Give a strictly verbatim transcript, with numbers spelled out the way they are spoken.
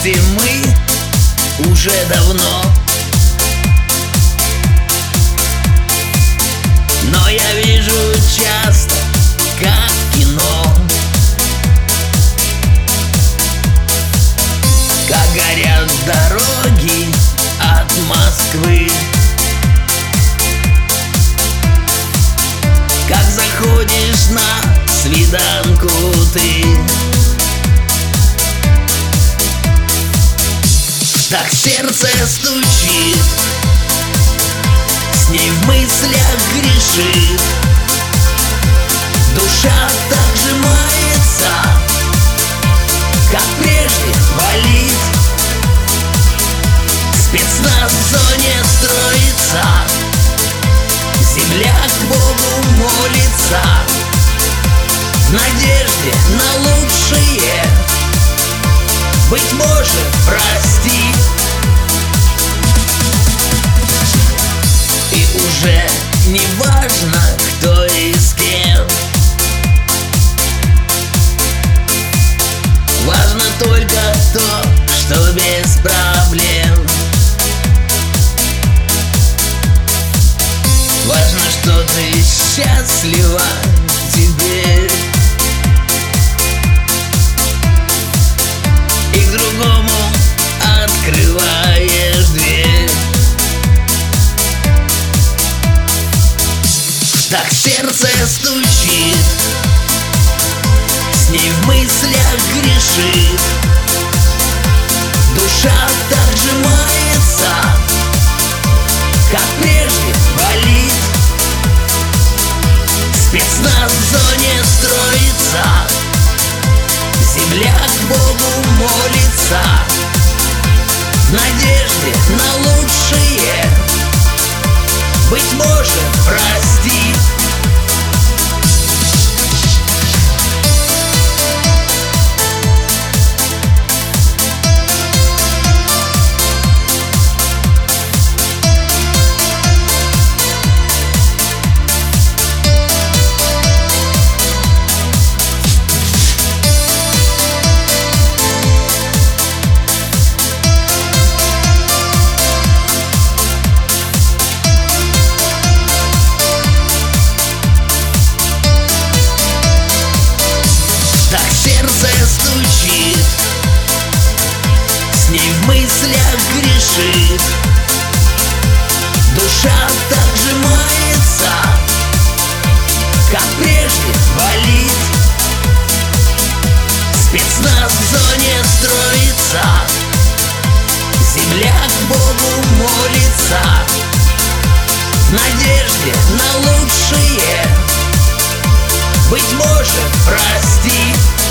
вместе мы уже давно, но я вижу часто, как в кино, как горят дороги от Москвы, как заходишь на свиданку ты. Так сердце стучит, с ней в мыслях грешит, душа так сжимается, как прежде болит. Спецназ в зоне строится, земля к Богу молится, в надежде на лучшее, быть может, прости. И уже не важно, кто и с кем, важно только то, что без проблем. Важно, что ты счастлива теперь, и к другому открываешь дверь. Так сердце стучит, с ней в мыслях грешит, душа так сжимается, как прежде болит. Спецназ в зоне строится, земля к Богу молится, в надежде на лучшее, быть может, прости. Стучит, с ней в мыслях грешит, душа так сжимается, как прежде болит. Спецназ в зоне строится, земля к Богу молится, в надежде на лучшее, быть может, прости.